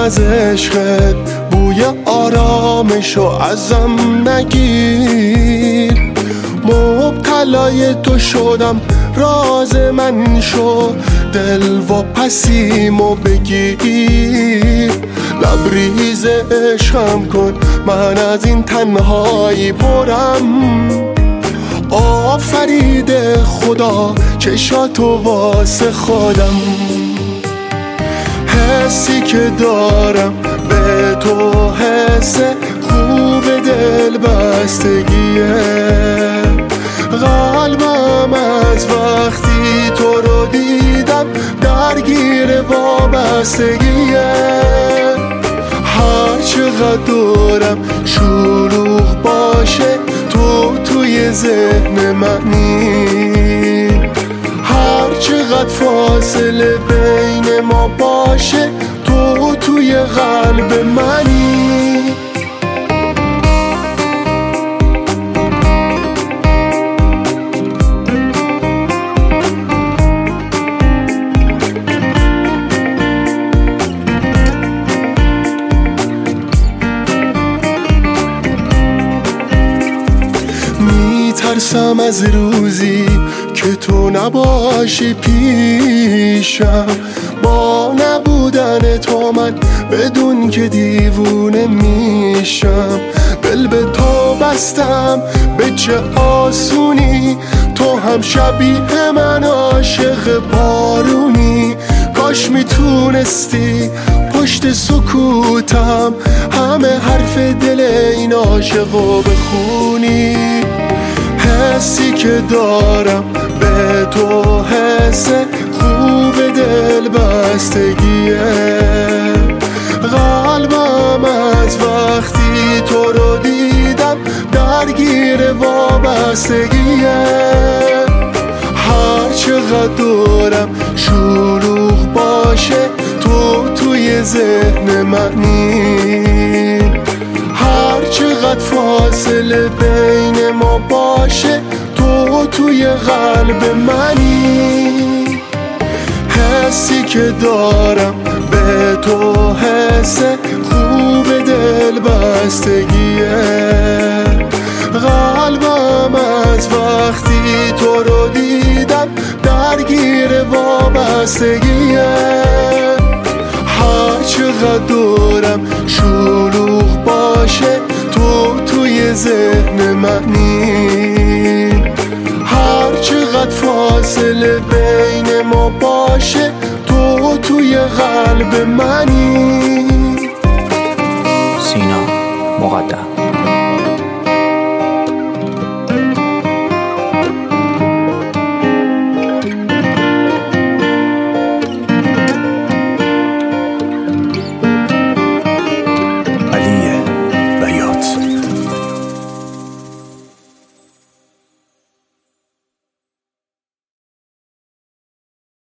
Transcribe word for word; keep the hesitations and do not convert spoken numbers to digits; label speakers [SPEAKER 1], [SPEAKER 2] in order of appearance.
[SPEAKER 1] از عشقت، بوی آرامشو ازم نگیر. مبتلای تو شدم، راز من شو، دل و پسیمو بگیر. لبریز عشقم کن، من از این تنهایی پرم. آفریده خدا چشاتو واسه خودم. حسی که دارم به تو حس خوب دل بستگیه. قلبم از وقتی تو رو دیدم درگیر وابستگیه. هر چقدر دورم شلوغ باشه، تو توی ذهن منی. هر چقدر فاصله بین ما باشه، تو توی قلب منی. میترسم از روزی که تو نباشی پیشم. با نبودن تو من بدون که دیوونه میشم. دل به تو بستم به چه آسونی، تو هم شبیه من عاشق بارونی. کاش میتونستی پشت سکوتم همه حرف دل این عاشقو بخونی. حسی که دارم به تو حس خوب دل بستگیه. قلبم از وقتی تو رو دیدم درگیر وابستگیه. هر چقدر دورم شلوغ باشه، تو توی ذهن منی. هر چقدر فاصله بین ما باشه، تو توی قلب منی. حسی که دارم به تو حس خوب دل بستگیه. قلبم از وقتی تو رو دیدم درگیر وابستگیه. هر چقدر دورم شلوغ باشه، تو توی ذهن منی. هر چقدر فاصله بین ما باشه، تو توی قلب منی.
[SPEAKER 2] سینا مقدم.